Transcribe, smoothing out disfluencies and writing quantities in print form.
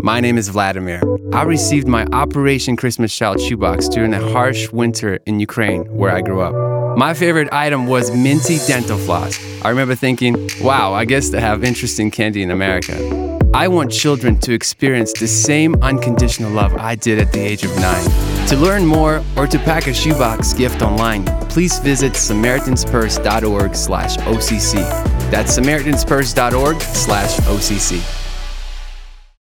My name is Vladimir. I received my Operation Christmas Child shoebox during a harsh winter in Ukraine, where I grew up. My favorite item was minty dental floss. I remember thinking, wow, I guess they have interesting candy in America. I want children to experience the same unconditional love I did at the age of 9. To learn more or to pack a shoebox gift online, please visit SamaritansPurse.org/OCC. That's SamaritansPurse.org/OCC.